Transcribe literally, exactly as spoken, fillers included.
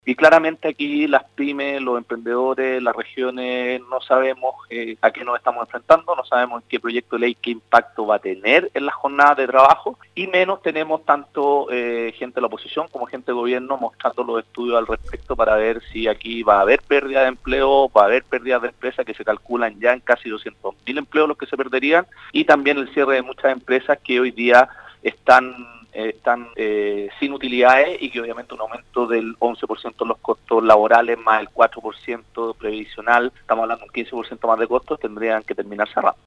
Y claramente aquí las pymes, los emprendedores, las regiones, no sabemos eh, a qué nos estamos enfrentando, no sabemos en qué proyecto de ley, qué impacto va a tener en las jornadas de trabajo, y menos tenemos tanto eh, gente de la oposición como gente de gobierno mostrando los estudios al respecto para ver si aquí va a haber pérdida de empleo, va a haber pérdidas de empresas que se calculan ya en casi doscientos mil empleos los que se perderían, y también el cierre de muchas empresas que hoy día están eh, están eh, sin utilidades y que obviamente un aumento del once por ciento en los costos laborales más el cuatro por ciento previsional, estamos hablando de un quince por ciento más de costos, tendrían que terminar cerrando.